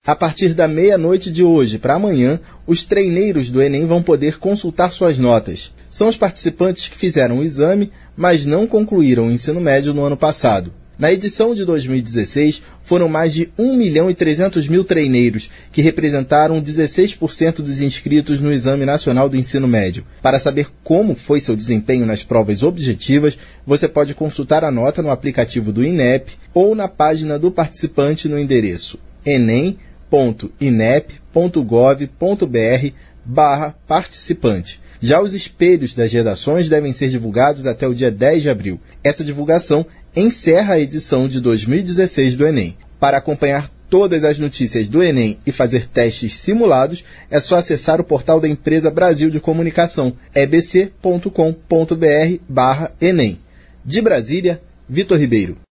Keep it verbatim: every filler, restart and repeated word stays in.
A partir da meia-noite de hoje para amanhã, os treineiros do Enem vão poder consultar suas notas. São os participantes que fizeram o exame, mas não concluíram o ensino médio no ano passado. Na edição de dois mil e dezesseis, foram mais de um milhão e trezentos mil treineiros, que representaram dezesseis por cento dos inscritos no Exame Nacional do Ensino Médio. Para saber como foi seu desempenho nas provas objetivas, você pode consultar a nota no aplicativo do INEP ou na página do participante no endereço enem ponto inep ponto gov ponto br barra participante. Já os espelhos das redações devem ser divulgados até o dia dez de abril. Essa divulgação encerra a edição de dois mil e dezesseis do Enem. Para acompanhar todas as notícias do Enem e fazer testes simulados, é só acessar o portal da empresa Brasil de Comunicação, e b c ponto com ponto br barra Enem. De Brasília, Vitor Ribeiro.